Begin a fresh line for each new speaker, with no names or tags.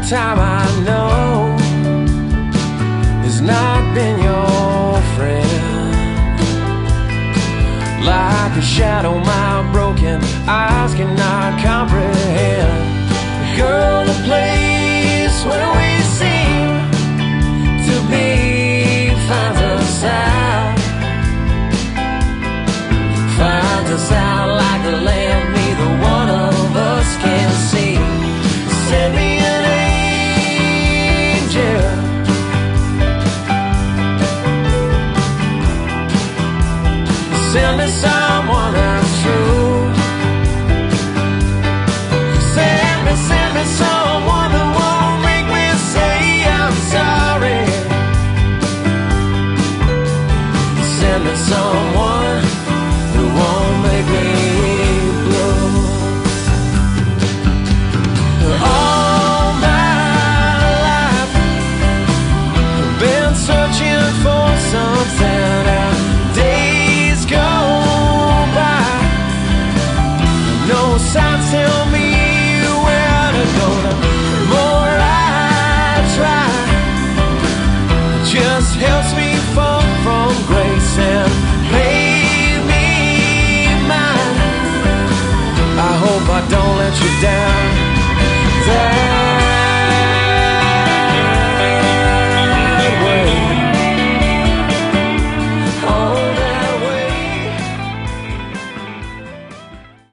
time I know has not been your friend. Like a shadow my broken eyes cannot comprehend. Girl, the place where we seem to be finds us out. Finds us out like the lamb neither one of us can see. Send me an angel, send me someone that's true. Send me someone.